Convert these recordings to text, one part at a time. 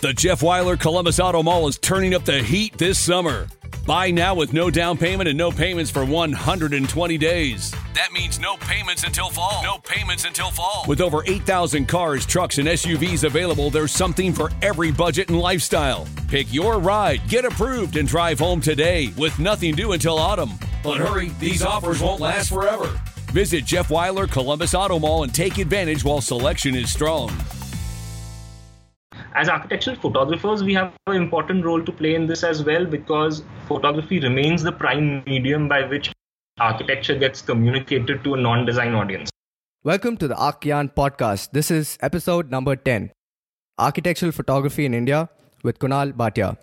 The Jeff Weiler Columbus Auto Mall is turning up the heat this summer. Buy now with no down payment and no payments for 120 days. That means no payments until fall. No payments until fall. With over 8,000 cars, trucks, and SUVs available, there's something for every budget and lifestyle. Pick your ride, get approved, and drive home today with nothing due until autumn. But hurry, these offers won't last forever. Visit Jeff Weiler Columbus Auto Mall and take advantage while selection is strong. As architectural photographers, we have an important role to play in this as well, because photography remains the prime medium by which architecture gets communicated to a non-design audience. Welcome to the Archyan podcast. This is episode number 10, Architectural Photography in India with Kunal Bhatia.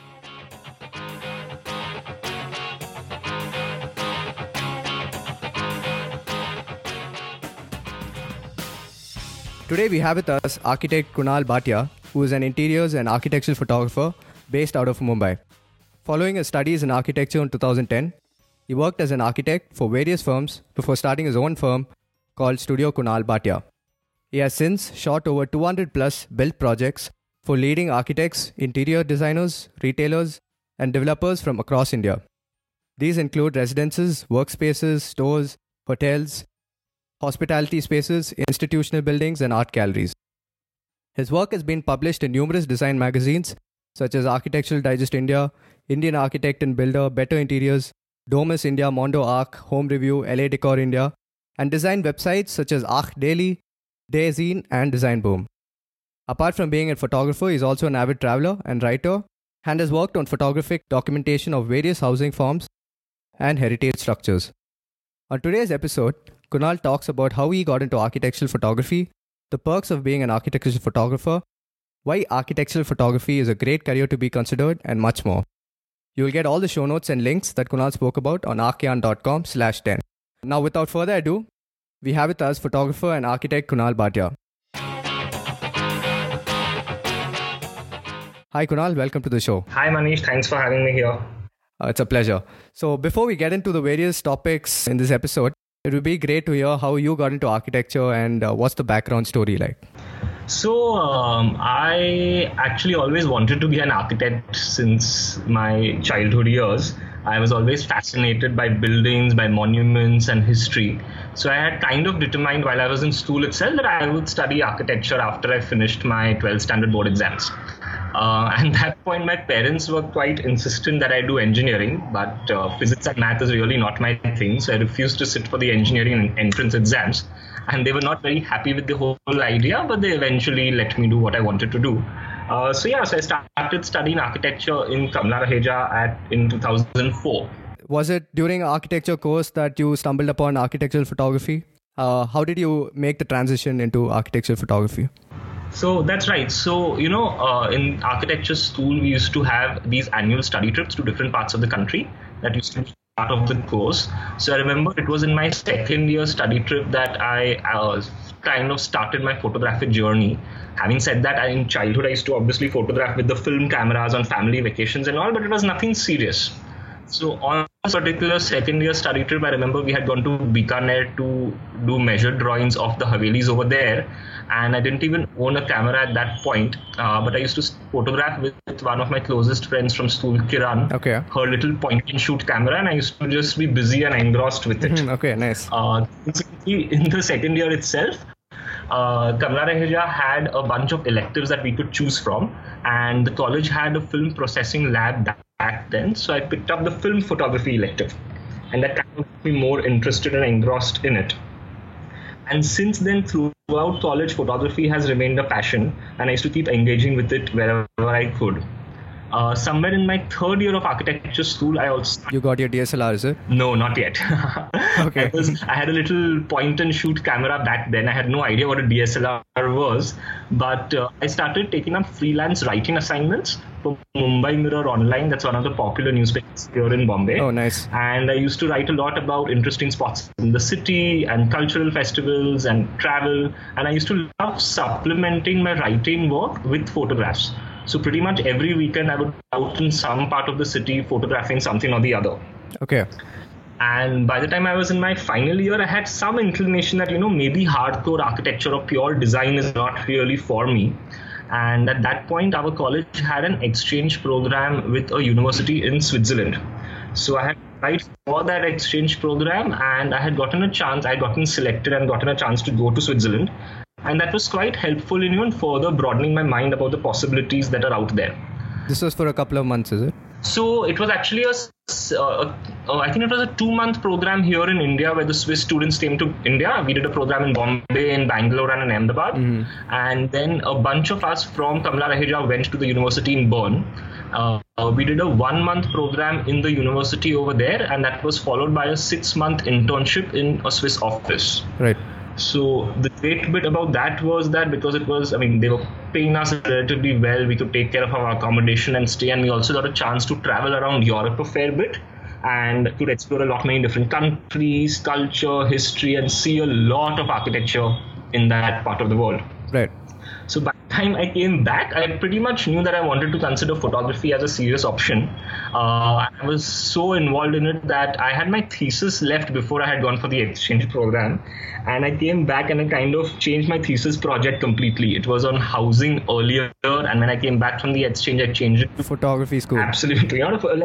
Today we have with us architect Kunal Bhatia, who is an interiors and architectural photographer based out of Mumbai. Following his studies in architecture in 2010, he worked as an architect for various firms before starting his own firm called Studio Kunal Bhatia. He has since shot over 200 plus built projects for leading architects, interior designers, retailers, and developers from across India. These include residences, workspaces, stores, hotels, hospitality spaces, institutional buildings, and art galleries. His work has been published in numerous design magazines such as Architectural Digest India, Indian Architect and Builder, Better Interiors, Domus India, Mondo Arch, Home Review, LA Decor India, and design websites such as Arch Daily, Dayzine, and Design Boom. Apart from being a photographer, he is also an avid traveler and writer, and has worked on photographic documentation of various housing forms and heritage structures. On today's episode, Kunal talks about how he got into architectural photography, the perks of being an architectural photographer, why architectural photography is a great career to be considered, and much more. You will get all the show notes and links that Kunal spoke about on archyan.com/10. Now, without further ado, we have with us photographer and architect Kunal Bhatia. Hi Kunal, welcome to the show. Hi Manish, thanks for having me here. It's a pleasure. So before we get into the various topics in this episode, it would be great to hear how you got into architecture and what's the background story like. So I actually always wanted to be an architect since my childhood years. I was always fascinated by buildings, by monuments and history. So I had kind of determined while I was in school itself that I would study architecture after I finished my 12th standard board exams. At that point, my parents were quite insistent that I do engineering, but physics and math is really not my thing. So I refused to sit for the engineering entrance exams. And they were not very happy with the whole idea, but they eventually let me do what I wanted to do. So I started studying architecture in Kamla Raheja in 2004. Was it during an architecture course that you stumbled upon architectural photography? How did you make the transition into architectural photography? So that's right. So, in architecture school, we used to have these annual study trips to different parts of the country that used to be part of the course. So I remember it was in my second year study trip that I kind of started my photographic journey. Having said that, in childhood, I used to obviously photograph with the film cameras on family vacations and all, but it was nothing serious. So on this particular second year study trip, I remember we had gone to Bikaner to do measured drawings of the Havelis over there. And I didn't even own a camera at that point. But I used to photograph with one of my closest friends from school, Kiran. Okay. Her little point and shoot camera. And I used to just be busy and engrossed with it. Okay, nice. In the second year itself, Kamla Raheja had a bunch of electives that we could choose from. And the college had a film processing lab back then. So I picked up the film photography elective. And that kind of made me more interested and engrossed in it. And since then, throughout college, photography has remained a passion, and I used to keep engaging with it wherever I could. Somewhere in my third year of architecture school, I also... You got your DSLR, is it? No, not yet. Okay. I had a little point and shoot camera back then. I had no idea what a DSLR was, but I started taking up freelance writing assignments for Mumbai Mirror Online. That's one of the popular newspapers here in Bombay. Oh, nice. And I used to write a lot about interesting spots in the city and cultural festivals and travel. And I used to love supplementing my writing work with photographs. So pretty much every weekend I would be out in some part of the city photographing something or the other. Okay. And by the time I was in my final year, I had some inclination that, maybe hardcore architecture or pure design is not really for me. And at that point, our college had an exchange program with a university in Switzerland. So I had applied for that exchange program, and I had gotten a chance. I had gotten selected and gotten a chance to go to Switzerland. And that was quite helpful in even further broadening my mind about the possibilities that are out there. This was for a couple of months, is it? So it was actually I think it was a 2-month program here in India where the Swiss students came to India. We did a program in Bombay, in Bangalore, and in Ahmedabad. And then a bunch of us from Kamala Raheja went to the university in Bern. We did a 1-month program in the university over there, and that was followed by a 6-month internship in a Swiss office. Right. So the great bit about that was that because it was, they were paying us relatively well, we could take care of our accommodation and stay, and we also got a chance to travel around Europe a fair bit and could explore a lot many different countries, culture, history, and see a lot of architecture in that part of the world. Right. So by the time I came back, I pretty much knew that I wanted to consider photography as a serious option. I was so involved in it that I had my thesis left before I had gone for the exchange program. And I came back and I kind of changed my thesis project completely. It was on housing earlier, and when I came back from the exchange, I changed it to photography school. Absolutely.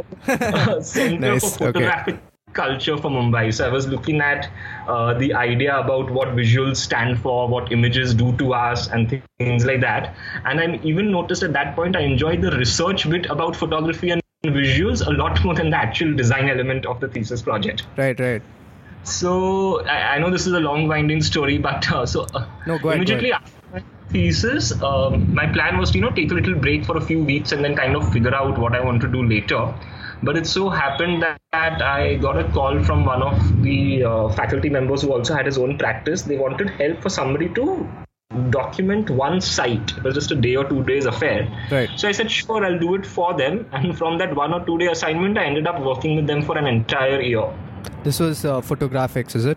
Center Nice. for photographic culture for Mumbai. So I was looking at the idea about what visuals stand for, what images do to us, and things like that. And I even noticed at that point I enjoyed the research bit about photography and visuals a lot more than the actual design element of the thesis project. Right. So I know this is a long winding story, but immediately after my thesis, my plan was to take a little break for a few weeks and then kind of figure out what I want to do later. But it so happened that I got a call from one of the faculty members who also had his own practice. They wanted help for somebody to document one site. It was just a day or 2 days affair. Right. So I said, sure, I'll do it for them. And from that 1 or 2 day assignment, I ended up working with them for an entire year. This was photographics, is it?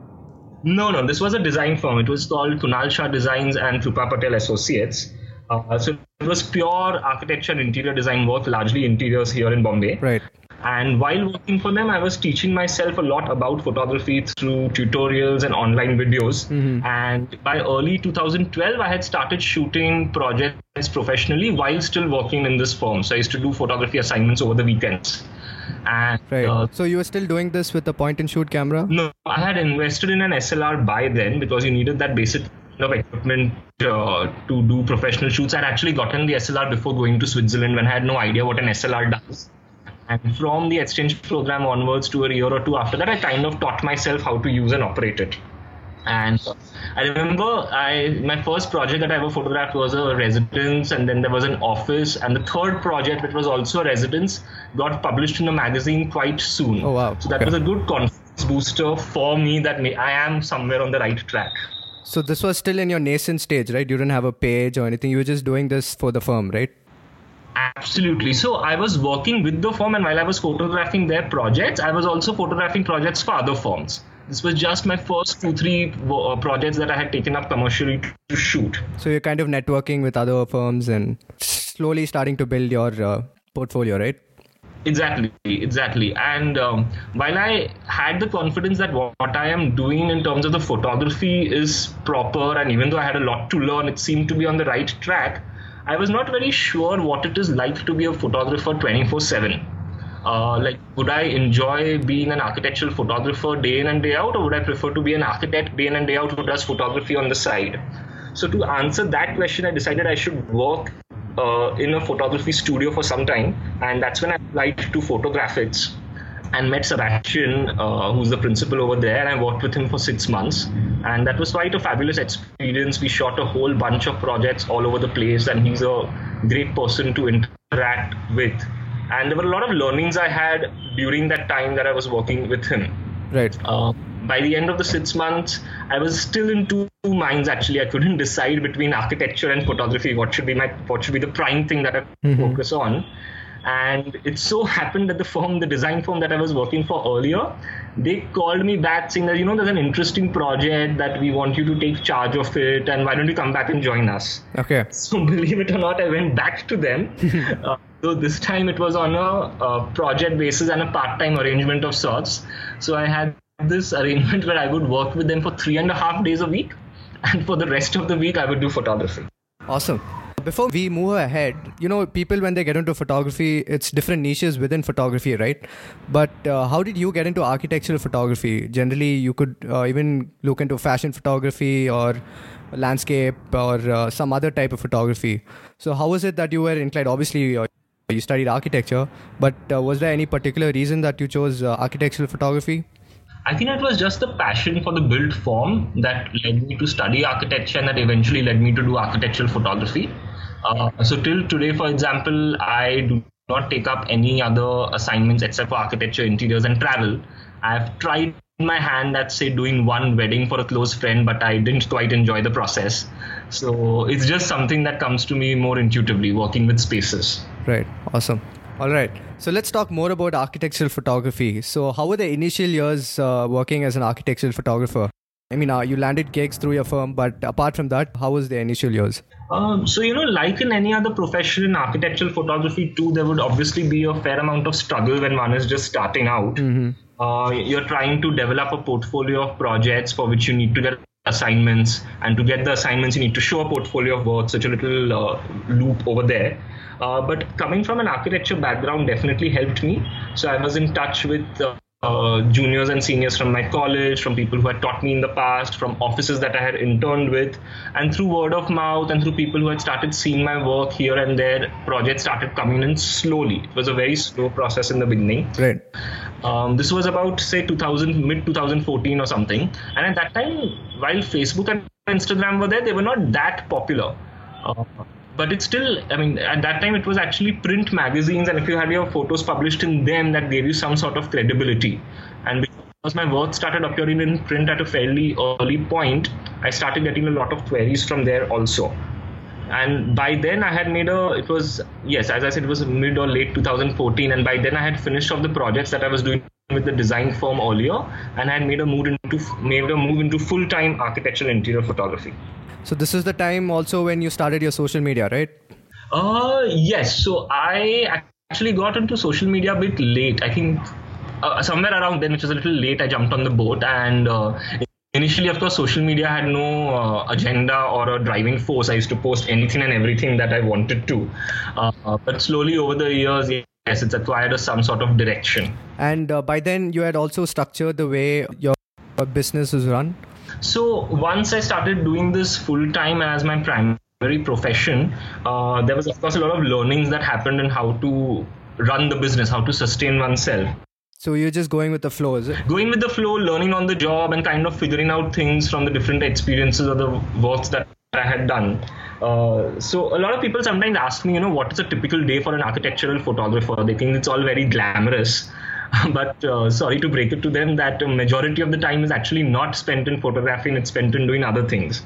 No, this was a design firm. It was called Kunal Shah Designs and Krupa Patel Associates. So it was pure architecture and interior design work, largely interiors here in Bombay. Right. And while working for them, I was teaching myself a lot about photography through tutorials and online videos. And by early 2012, I had started shooting projects professionally while still working in this firm. So I used to do photography assignments over the weekends. And, so you were still doing this with a point and shoot camera? No, I had invested in an SLR by then because you needed that basic equipment to do professional shoots. I'd actually gotten the SLR before going to Switzerland when I had no idea what an SLR does. And from the exchange program onwards to a year or two after that, I kind of taught myself how to use and operate it. And I remember my first project that I ever photographed was a residence, and then there was an office, and the third project, which was also a residence, got published in a magazine quite soon. Oh, wow. So that was a good confidence booster for me that I am somewhere on the right track. So this was still in your nascent stage, right? You didn't have a page or anything. You were just doing this for the firm, right? Absolutely. So I was working with the firm, and while I was photographing their projects, I was also photographing projects for other firms. This was just my first 2-3 projects that I had taken up commercially to shoot. So you're kind of networking with other firms and slowly starting to build your portfolio, right? Exactly. And while I had the confidence that what I am doing in terms of the photography is proper, and even though I had a lot to learn, it seemed to be on the right track, I was not very sure what it is like to be a photographer 24/7. Would I enjoy being an architectural photographer day in and day out, or would I prefer to be an architect day in and day out who does photography on the side? So to answer that question, I decided I should work in a photography studio for some time, and that's when I applied to Photographics and met Sebastian, who's the principal over there, and I worked with him for 6 months, and that was quite a fabulous experience. We shot a whole bunch of projects all over the place, and he's a great person to interact with. And there were a lot of learnings I had during that time that I was working with him. Right. By the end of the 6 months, I was still in two minds. Actually, I couldn't decide between architecture and photography. What should be the prime thing that I focus on? And it so happened that the design firm that I was working for earlier, they called me back saying that, there's an interesting project that we want you to take charge of it, and why don't you come back and join us? Okay. So believe it or not, I went back to them. So this time it was on a project basis and a part-time arrangement of sorts. So I had this arrangement where I would work with them for 3.5 days a week, and for the rest of the week I would do photography. Awesome. Before we move ahead, people when they get into photography, it's different niches within photography, right? But how did you get into architectural photography? Generally, you could even look into fashion photography or landscape or some other type of photography. So how was it that you were inclined? Obviously, you studied architecture, but was there any particular reason that you chose architectural photography? I think it was just the passion for the built form that led me to study architecture and that eventually led me to do architectural photography. So till today, for example, I do not take up any other assignments except for architecture, interiors and travel. I've tried my hand at, say, doing one wedding for a close friend, but I didn't quite enjoy the process. So it's just something that comes to me more intuitively, working with spaces. Right. Awesome. All right. So let's talk more about architectural photography. So how were the initial years working as an architectural photographer? I mean, you landed gigs through your firm, but apart from that, how was the initial years? So, like in any other profession in architectural photography too, there would obviously be a fair amount of struggle when one is just starting out. Mm-hmm. You're trying to develop a portfolio of projects for which you need to get assignments, and to get the assignments, you need to show a portfolio of work, such a little loop over there. But coming from an architecture background definitely helped me. So I was in touch with juniors and seniors from my college, from people who had taught me in the past, from offices that I had interned with, and through word of mouth and through people who had started seeing my work here and there, projects started coming in slowly. It was a very slow process in the beginning. Right. This was about, say, mid 2014 or something. And at that time, while Facebook and Instagram were there, they were not that popular. But it's still, at that time it was actually print magazines, and if you had your photos published in them, that gave you some sort of credibility. And because my work started appearing in print at a fairly early point, I started getting a lot of queries from there also. And by then I had made as I said, it was mid or late 2014. And by then I had finished off the projects that I was doing with the design firm earlier, and I had made a move into full-time architectural interior photography. So this is the time also when you started your social media, right? Yes. So I actually got into social media a bit late. I think somewhere around then, which was a little late, I jumped on the boat. And initially, of course, social media had no agenda or a driving force. I used to post anything and everything that I wanted to. But slowly over the years, yes, it's acquired some sort of direction. And by then, you had also structured the way your business is run? So once I started doing this full time as my primary profession, there was of course a lot of learnings that happened in how to run the business, how to sustain oneself. So you're just going with the flow, is it? Going with the flow, learning on the job, and kind of figuring out things from the different experiences or the works that I had done. So a lot of people sometimes ask me, what is a typical day for an architectural photographer? They think it's all very glamorous. But sorry to break it to them that a majority of the time is actually not spent in photography, and it's spent in doing other things.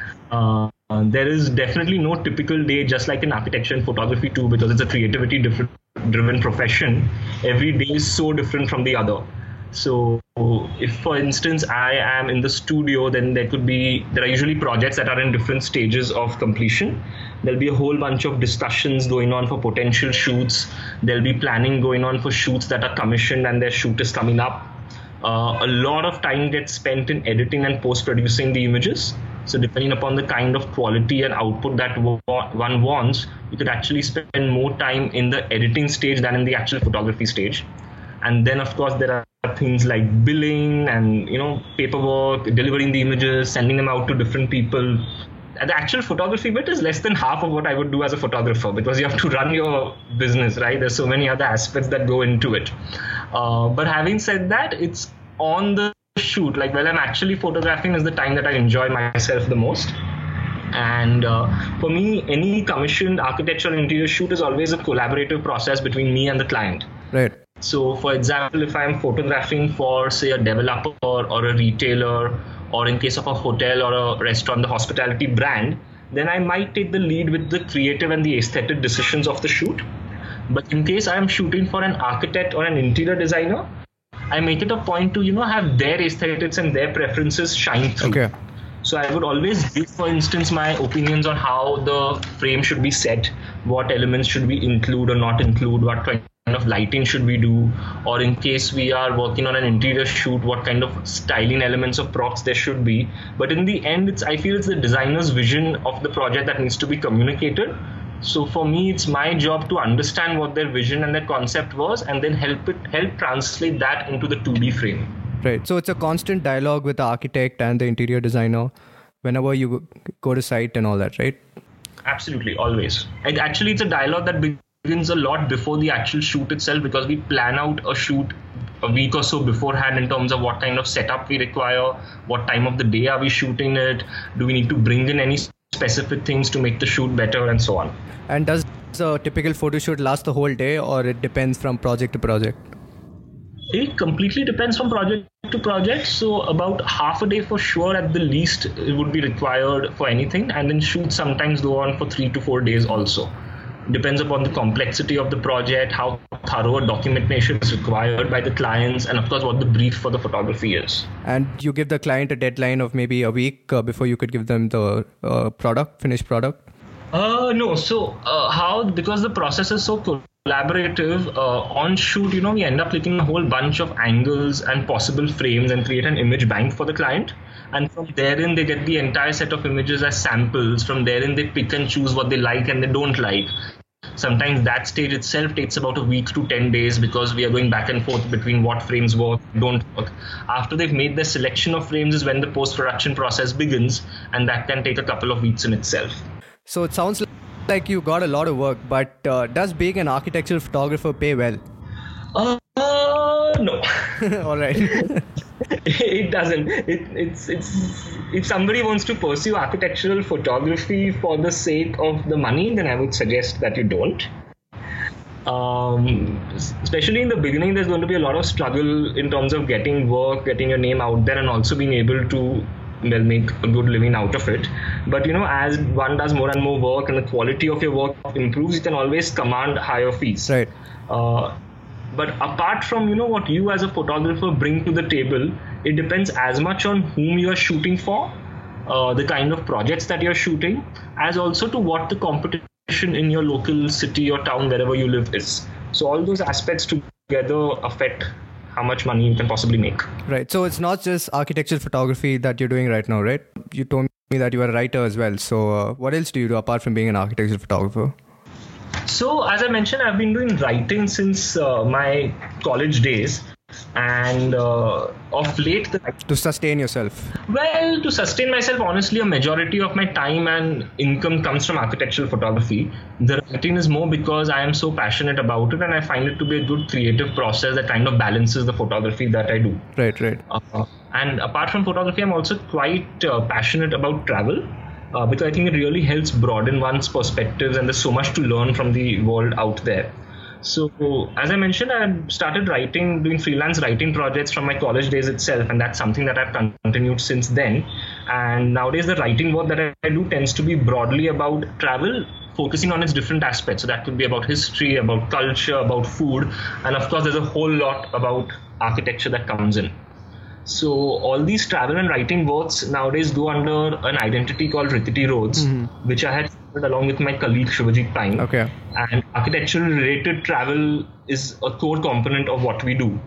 There is definitely no typical day, just like in architecture and photography too, because it's a creativity-driven profession. Every day is so different from the other. So if, for instance, I am in the studio, then there are usually projects that are in different stages of completion. There'll be a whole bunch of discussions going on for potential shoots. There'll be planning going on for shoots that are commissioned and their shoot is coming up. A lot of time gets spent in editing and post-producing the images. So depending upon the kind of quality and output that one wants, you could actually spend more time in the editing stage than in the actual photography stage. And then, of course, there are things like billing and, paperwork, delivering the images, sending them out to different people. The actual photography bit is less than half of what I would do as a photographer, because you have to run your business, right? There's so many other aspects that go into it. But having said that, it's on the shoot, like when I'm actually photographing is the time that I enjoy myself the most. And for me, any commissioned architectural interior shoot is always a collaborative process between me and the client. Right. So, for example, if I'm photographing for, say, a developer or a retailer, or in case of a hotel or a restaurant, the hospitality brand, then I might take the lead with the creative and the aesthetic decisions of the shoot. But in case I'm shooting for an architect or an interior designer, I make it a point to, have their aesthetics and their preferences shine through. Okay. So I would always give, for instance, my opinions on how the frame should be set, what elements should we include or not include, what kind of lighting should we do, or in case we are working on an interior shoot, what kind of styling elements of props there should be. But in the end, I feel it's the designer's vision of the project that needs to be communicated. So for me, it's my job to understand what their vision and their concept was, and then help translate that into the 2D frame. Right. So it's a constant dialogue with the architect and the interior designer whenever you go to site and all that, right? Absolutely, always. And actually, it's a dialogue that begins a lot before the actual shoot itself, because we plan out a shoot a week or so beforehand in terms of what kind of setup we require, what time of the day are we shooting it, do we need to bring in any specific things to make the shoot better, and so on. And does a typical photo shoot last the whole day, or it depends from project to project? It completely depends from project to project. So about half a day for sure at the least it would be required for anything, and then shoots sometimes go on for 3 to 4 days also. Depends upon the complexity of the project, how thorough a documentation is required by the clients, and of course what the brief for the photography is. And you give the client a deadline of maybe a week before you could give them the finished product? No. So because the process is so collaborative, on shoot, we end up clicking a whole bunch of angles and possible frames and create an image bank for the client. And from therein, they get the entire set of images as samples. From therein, they pick and choose what they like and they don't like. Sometimes that stage itself takes about a week to 10 days because we are going back and forth between what frames work, don't work. After they've made their selection of frames is when the post-production process begins, and that can take a couple of weeks in itself. So it sounds like you got a lot of work, but does being an architectural photographer pay well? No. All right. It doesn't. It's if somebody wants to pursue architectural photography for the sake of the money, then I would suggest that you don't. Especially in the beginning, there's going to be a lot of struggle in terms of getting work, getting your name out there, and also being able to make a good living out of it. But as one does more and more work and the quality of your work improves, you can always command higher fees. Right. But apart from what you as a photographer bring to the table, it depends as much on whom you are shooting for, the kind of projects that you're shooting, as also to what the competition in your local city or town, wherever you live, is. So all those aspects together affect how much money you can possibly make. Right. So it's not just architectural photography that you're doing right now, right? You told me that you are a writer as well. So what else do you do apart from being an architectural photographer? So as I mentioned, I've been doing writing since my college days. And of late... To sustain yourself? Well, to sustain myself, honestly, a majority of my time and income comes from architectural photography. The writing is more because I am so passionate about it, and I find it to be a good creative process that kind of balances the photography that I do. Right. And apart from photography, I'm also quite passionate about travel. Because I think it really helps broaden one's perspectives, and there's so much to learn from the world out there. So, as I mentioned, I started doing freelance writing projects from my college days itself, and that's something that I've continued since then. And nowadays, the writing work that I do tends to be broadly about travel, focusing on its different aspects. So that could be about history, about culture, about food, and of course, there's a whole lot about architecture that comes in. So all these travel and writing works nowadays go under an identity called Rititi Roads, which I had started along with my colleague Shivajit Pain. Okay. And architectural related travel is a core component of what we do.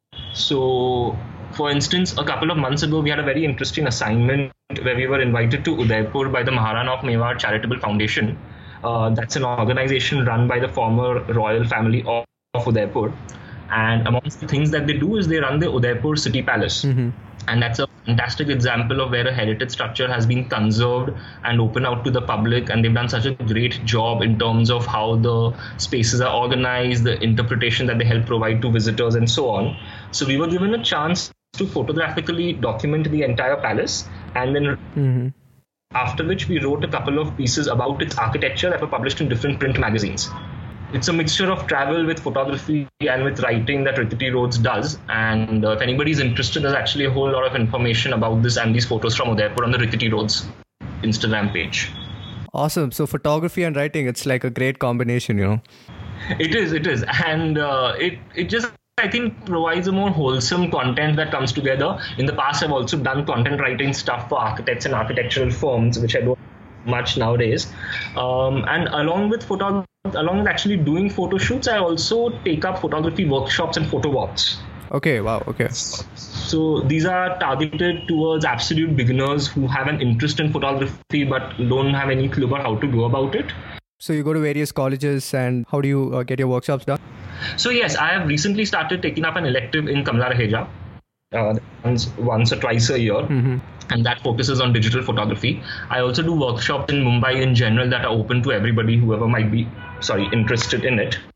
So, for instance, a couple of months ago, we had a very interesting assignment where we were invited to Udaipur by the Maharana of Mewar Charitable Foundation. That's an organization run by the former royal family of Udaipur. And amongst the things that they do is they run the Udaipur City Palace. And that's a fantastic example of where a heritage structure has been conserved and opened out to the public. And they've done such a great job in terms of how the spaces are organized, the interpretation that they help provide to visitors, and so on. So we were given a chance to photographically document the entire palace. And then after which we wrote a couple of pieces about its architecture that were published in different print magazines. It's a mixture of travel with photography and with writing that Rititi Roads does. And if anybody's interested, there's actually a whole lot of information about this and these photos from Udaipur on the Rititi Roads Instagram page. Awesome. So photography and writing, it's like a great combination, It is. And it just, I think, provides a more wholesome content that comes together. In the past, I've also done content writing stuff for architects and architectural firms, which I don't much nowadays. And along with photography, along with actually doing photo shoots, I also take up photography workshops and photo walks. Okay, wow, okay. So these are targeted towards absolute beginners who have an interest in photography but don't have any clue about how to go about it. So you go to various colleges, and how do you get your workshops done? So yes, I have recently started taking up an elective in Kamala Raheja, once or twice a year, and that focuses on digital photography. I also do workshops in Mumbai in general that are open to everybody, whoever might be interested in it.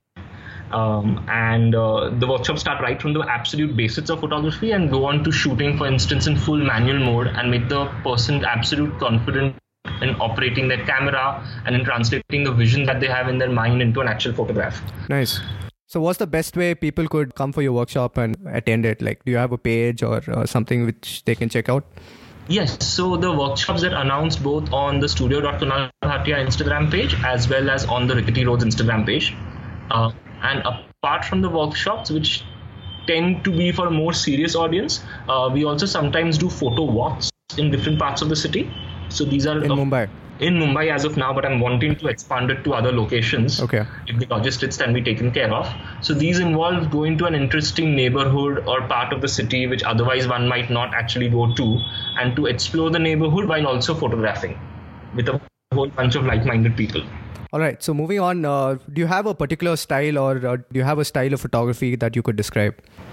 The workshops start right from the absolute basics of photography and go on to shooting, for instance, in full manual mode, and make the person absolute confident in operating their camera and in translating the vision that they have in their mind into an actual photograph. Nice. So what's the best way people could come for your workshop and attend it? Like, do you have a page or something which they can check out? Yes, so the workshops are announced both on the studio.kunal Bhatia Instagram page as well as on the Rickety Roads Instagram page. And apart from the workshops, which tend to be for a more serious audience, we also sometimes do photo walks in different parts of the city. So these are in Mumbai. In Mumbai as of now, but I'm wanting to expand it to other locations. Okay. If the logistics can be taken care of. So these involve going to an interesting neighborhood or part of the city which otherwise one might not actually go to, and to explore the neighborhood while also photographing with a whole bunch of like-minded people. All right. So moving on, do you have a particular style, or do you have a style of photography that you could describe?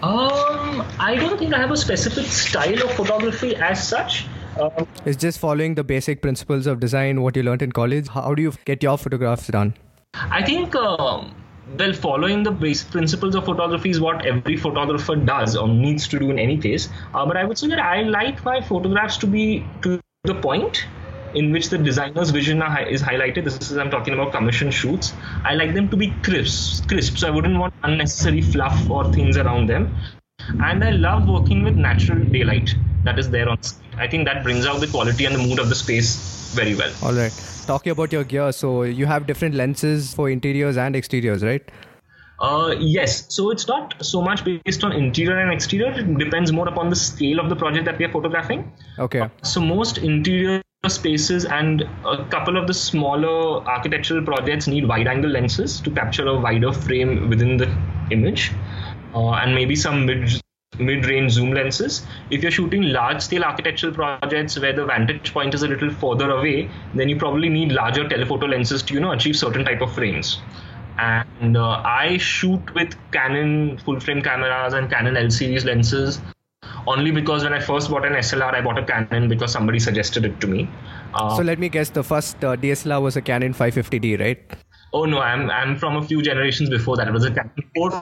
I don't think I have a specific style of photography as such. It's just following the basic principles of design, what you learned in college. How do you get your photographs done? I think, following the basic principles of photography is what every photographer does or needs to do in any case. But I would say that I like my photographs to be to the point in which the designer's vision is highlighted. This is, I'm talking about commission shoots. I like them to be crisp. So I wouldn't want unnecessary fluff or things around them. And I love working with natural daylight that is there on screen. I think that brings out the quality and the mood of the space very well. All right. Talking about your gear, so you have different lenses for interiors and exteriors, right? Yes. So it's not so much based on interior and exterior. It depends more upon the scale of the project that we are photographing. Okay. So most interior spaces and a couple of the smaller architectural projects need wide-angle lenses to capture a wider frame within the image, and maybe some mid-range zoom lenses. If you're shooting large-scale architectural projects where the vantage point is a little further away, then you probably need larger telephoto lenses to achieve certain type of frames. And I shoot with Canon full-frame cameras and Canon L series lenses only because when I first bought an SLR, I bought a Canon because somebody suggested it to me. So let me guess, the first DSLR was a Canon 550D, right? Oh no, I'm from a few generations before that. It was a Canon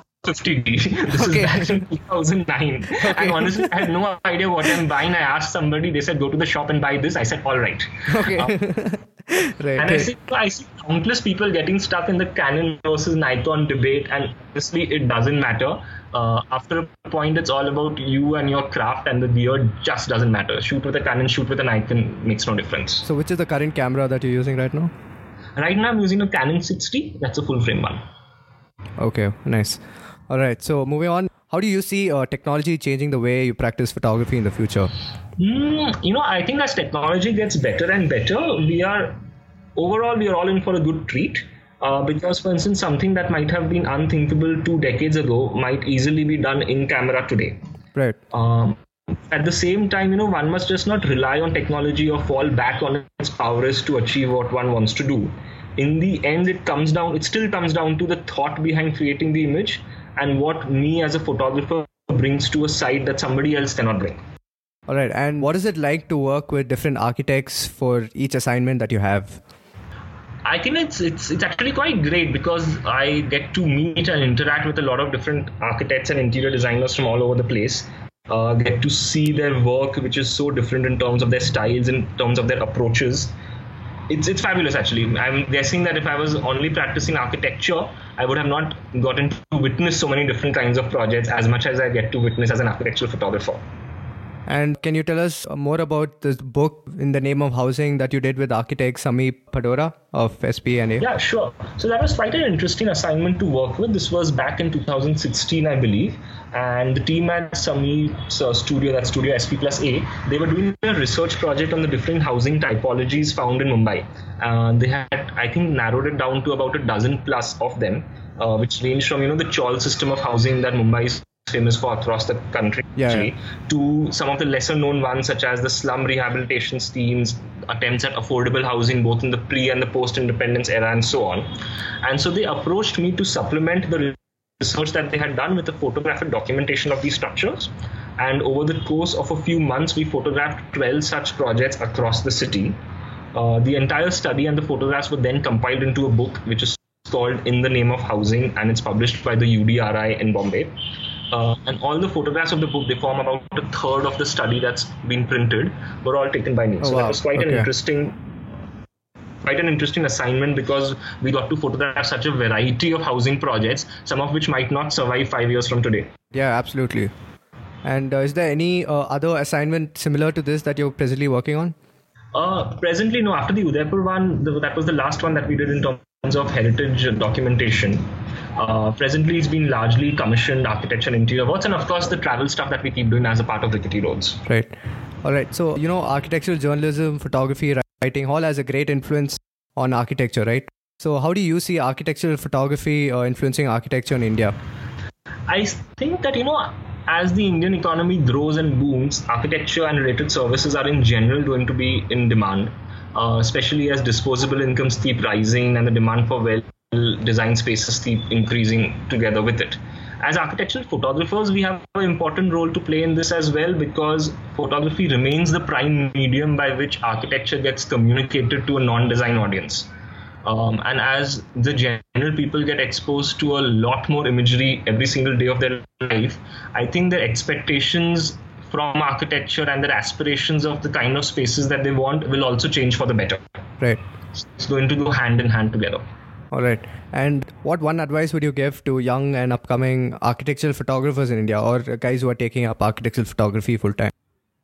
450D. This is back in 2009. Okay. And honestly, I had no idea what I'm buying. I asked somebody, they said, go to the shop and buy this. I said, all right. Okay. Right. And I see countless people getting stuck in the Canon versus Nikon debate, and honestly, it doesn't matter. After a point, it's all about you and your craft, and the gear just doesn't matter. Shoot with a Canon, shoot with a Nikon, makes no difference. So which is the current camera that you're using right now? Right now, I'm using a Canon 60. That's a full frame one. Okay, nice. All right, so moving on. How do you see technology changing the way you practice photography in the future? I think as technology gets better and better, we are all in for a good treat. Because, for instance, something that might have been unthinkable 2 decades ago might easily be done in camera today. Right. At the same time, one must just not rely on technology or fall back on its prowess to achieve what one wants to do. In the end, it still comes down to the thought behind creating the image and what me as a photographer brings to a site that somebody else cannot bring. All right. And what is it like to work with different architects for each assignment that you have? I think it's actually quite great because I get to meet and interact with a lot of different architects and interior designers from all over the place. Get to see their work, which is so different in terms of their styles, in terms of their approaches. It's fabulous, actually. I'm guessing that if I was only practicing architecture, I would have not gotten to witness so many different kinds of projects as much as I get to witness as an architectural photographer. And can you tell us more about this book In the Name of Housing that you did with architect Sameep Padora of SPNA? Yeah, sure. So that was quite an interesting assignment to work with. This was back in 2016, I believe. And the team at Sameep's studio, that Studio SP plus A, they were doing a research project on the different housing typologies found in Mumbai. They had, I think, narrowed it down to about a dozen plus of them, which range from, the chawl system of housing that Mumbai is famous for across the country, to some of the lesser known ones such as the slum rehabilitation schemes, attempts at affordable housing both in the pre and the post independence era, and so on. And so they approached me to supplement the research that they had done with the photographic documentation of these structures. And over the course of a few months, we photographed 12 such projects across the city. The entire study and the photographs were then compiled into a book which is called In the Name of Housing, and it's published by the UDRI in Bombay. And all the photographs of the book, they form about a third of the study that's been printed, were all taken by me. So that was quite an interesting assignment, because we got to photograph such a variety of housing projects, some of which might not survive 5 years from today. Yeah, absolutely. And is there any other assignment similar to this that you're presently working on? Presently, no. After the Udaipur one, that was the last one that we did in terms of heritage documentation. Presently, it's been largely commissioned architecture and interior works, and of course the travel stuff that we keep doing as a part of Rickety Roads. Right. All right. So, architectural journalism, photography, writing all has a great influence on architecture, right? So how do you see architectural photography influencing architecture in India? I think that, as the Indian economy grows and booms, architecture and related services are in general going to be in demand, especially as disposable incomes keep rising and the demand for well-designed spaces keep increasing together with it. As architectural photographers, we have an important role to play in this as well, because photography remains the prime medium by which architecture gets communicated to a non-design audience. And as the general people get exposed to a lot more imagery every single day of their life, I think their expectations from architecture and their aspirations of the kind of spaces that they want will also change for the better. Right. It's going to go hand in hand together. All right. And what one advice would you give to young and upcoming architectural photographers in India, or guys who are taking up architectural photography full time?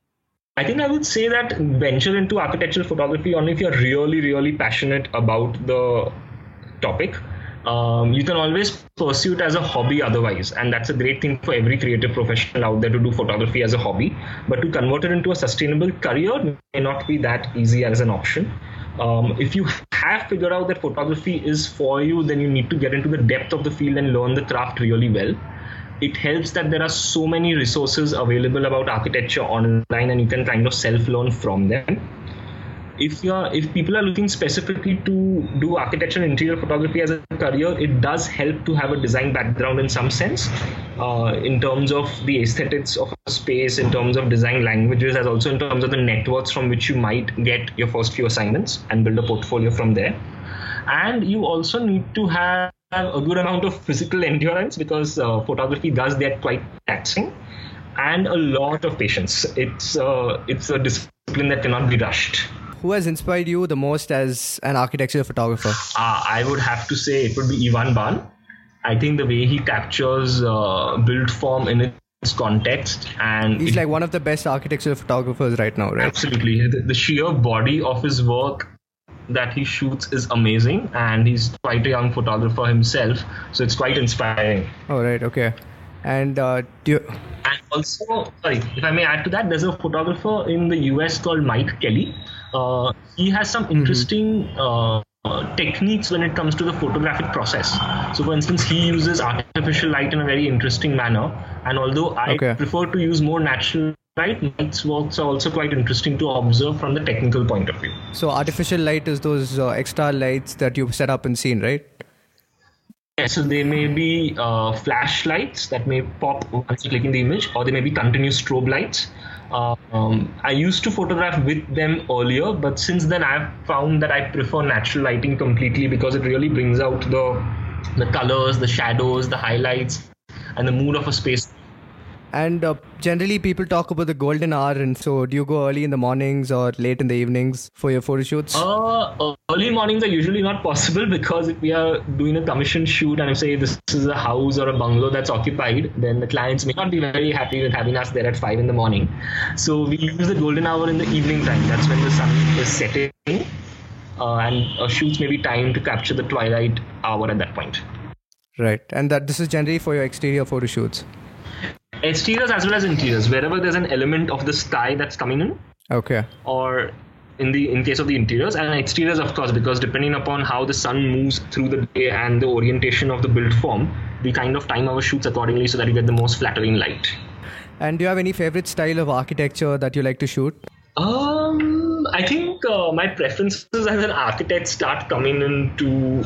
I think I would say that venture into architectural photography only if you're really, really passionate about the topic. You can always pursue it as a hobby otherwise, and that's a great thing for every creative professional out there to do photography as a hobby. But to convert it into a sustainable career may not be that easy as an option. If you have figured out that photography is for you, then you need to get into the depth of the field and learn the craft really well. It helps that there are so many resources available about architecture online, and you can kind of self-learn from them. If people are looking specifically to do architecture and interior photography as a career, it does help to have a design background in some sense, in terms of the aesthetics of a space, in terms of design languages, as also in terms of the networks from which you might get your first few assignments and build a portfolio from there. And you also need to have a good amount of physical endurance, because photography does get quite taxing, and a lot of patience. It's a discipline that cannot be rushed. Who has inspired you the most as an architectural photographer? I would have to say it would be Ivan Ban. I think the way he captures build form in its context, and he's like one of the best architectural photographers right now, right? Absolutely. The sheer body of his work that he shoots is amazing, and he's quite a young photographer himself, so it's quite inspiring. All right, okay. And and also, sorry, if I may add to that, there's a photographer in the US called Mike Kelly. He has some interesting techniques when it comes to the photographic process. So, for instance, he uses artificial light in a very interesting manner, and although I prefer to use more natural light, Mike's works are also quite interesting to observe from the technical point of view. So artificial light is those extra lights that you set up in scene, right? Yeah, so they may be flashlights that may pop once you click in the image, or they may be continuous strobe lights. I used to photograph with them earlier, but since then I've found that I prefer natural lighting completely, because it really brings out the colors, the shadows, the highlights, and the mood of a space And generally people talk about the golden hour, and so do you go early in the mornings or late in the evenings for your photo shoots? Early mornings are usually not possible because if we are doing a commission shoot and if say this is a house or a bungalow that's occupied, then the clients may not be very happy with having us there at 5 in the morning. So we use the golden hour in the evening time. That's when the sun is setting and shoots may be timed to capture the twilight hour at that point. Right. And that this is generally for your exterior photo shoots? Exteriors as well as interiors, wherever there's an element of the sky that's coming in. Okay. Or in case of the interiors, and exteriors, of course, because depending upon how the sun moves through the day and the orientation of the build form, we kind of time our shoots accordingly so that you get the most flattering light. And do you have any favorite style of architecture that you like to shoot? I think my preferences as an architect start coming into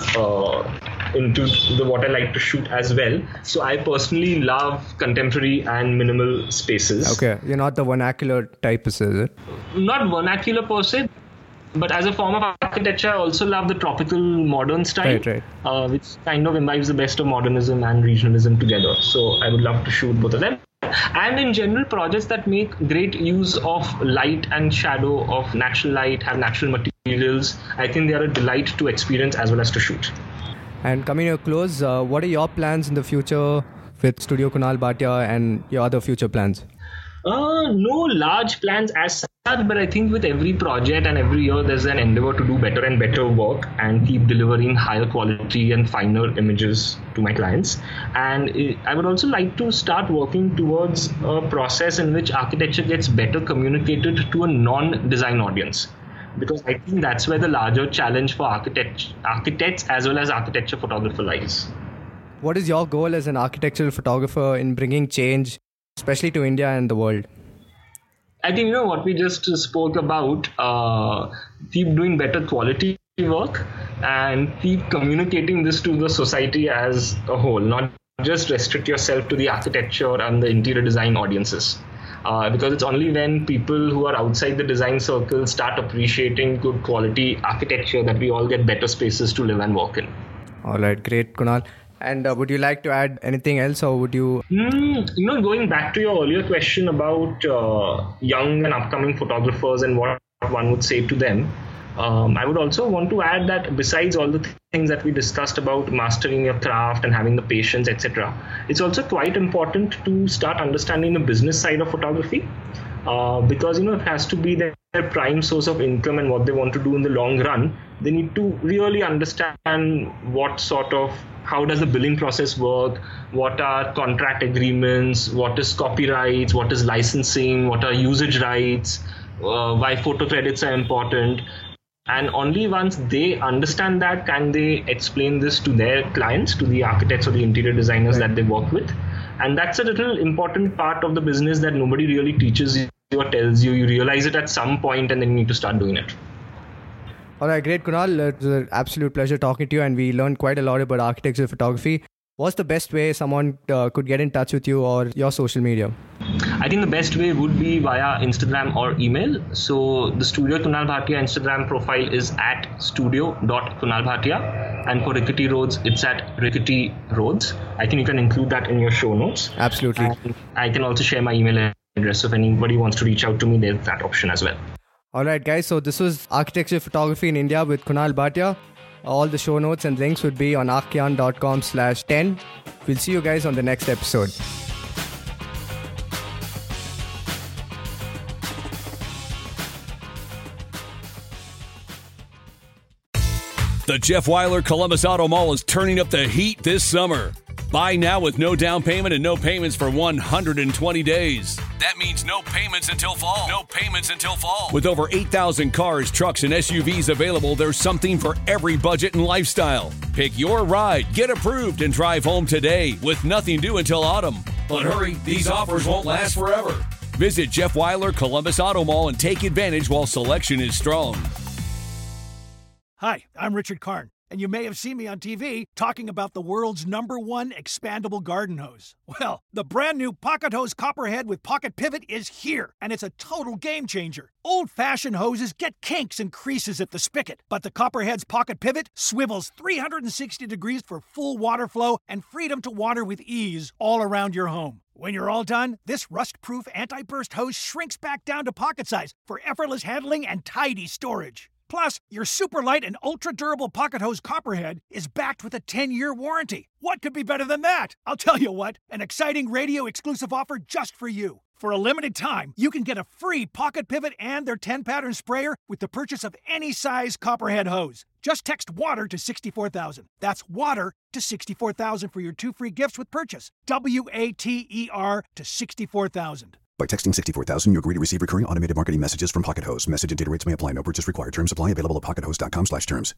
the what I like to shoot as well. So I personally love contemporary and minimal spaces. Okay, you're not the vernacular type, is it? Not vernacular per se, but as a form of architecture, I also love the tropical modern style, right. Which kind of imbibes the best of modernism and regionalism together. So I would love to shoot both of them. And in general, projects that make great use of light and shadow, of natural light, have natural materials, I think they are a delight to experience as well as to shoot. And coming to a close, what are your plans in the future with Studio Kunal Bhatia and your other future plans? No large plans as such, but I think with every project and every year there's an endeavor to do better and better work and keep delivering higher quality and finer images to my clients. And I would also like to start working towards a process in which architecture gets better communicated to a non-design audience. Because I think that's where the larger challenge for architects as well as architecture photographer lies. What is your goal as an architectural photographer in bringing change, especially to India and the world? I think, what we just spoke about, keep doing better quality work and keep communicating this to the society as a whole, not just restrict yourself to the architecture and the interior design audiences. Because it's only when people who are outside the design circle start appreciating good quality architecture that we all get better spaces to live and work in. All right, great, Kunal. And would you like to add anything else, or would you? Going back to your earlier question about young and upcoming photographers and what one would say to them, I would also want to add that besides all the things that we discussed about mastering your craft and having the patience, etc., it's also quite important to start understanding the business side of photography. Because it has to be their prime source of income and what they want to do in the long run. They need to really understand how does the billing process work, what are contract agreements, what is copyrights, what is licensing, what are usage rights, why photo credits are important. And only once they understand that can they explain this to their clients, to the architects or the interior designers that they work with. And that's a little important part of the business that nobody really teaches you or tells you. You realize it at some point and then you need to start doing it. All right, great, Kunal. It was an absolute pleasure talking to you, and we learned quite a lot about architectural photography. What's the best way someone could get in touch with you or your social media? I think the best way would be via Instagram or email. So the Studio Kunal Bhatia Instagram profile is at studio.kunalbhatia, and for Rickety Roads, it's at Rickety Roads. I think you can include that in your show notes. Absolutely. And I can also share my email address. So if anybody wants to reach out to me, there's that option as well. All right, guys. So this was Architecture Photography in India with Kunal Bhatia. All the show notes and links would be on archian.com/10. We'll see you guys on the next episode. The Jeff Weiler Columbus Auto Mall is turning up the heat this summer. Buy now with no down payment and no payments for 120 days. That means no payments until fall. No payments until fall. With over 8,000 cars, trucks, and SUVs available, there's something for every budget and lifestyle. Pick your ride, get approved, and drive home today with nothing due until autumn. But hurry, these offers won't last forever. Visit Jeff Weiler Columbus Auto Mall and take advantage while selection is strong. Hi, I'm Richard Karn. and you may have seen me on TV talking about the world's #1 expandable garden hose. Well, the brand new Pocket Hose Copperhead with Pocket Pivot is here, and it's a total game changer. Old-fashioned hoses get kinks and creases at the spigot, but the Copperhead's Pocket Pivot swivels 360 degrees for full water flow and freedom to water with ease all around your home. When you're all done, this rust-proof anti-burst hose shrinks back down to pocket size for effortless handling and tidy storage. Plus, your super light and ultra-durable Pocket Hose Copperhead is backed with a 10-year warranty. What could be better than that? I'll tell you what, an exciting radio-exclusive offer just for you. For a limited time, you can get a free Pocket Pivot and their 10-pattern sprayer with the purchase of any size Copperhead hose. Just text WATER to 64,000. That's WATER to 64,000 for your 2 free gifts with purchase. WATER to 64,000. By texting 64,000, you agree to receive recurring automated marketing messages from Pocket Hose. Message and data rates may apply. No purchase required. Terms apply. Available at pockethose.com/terms.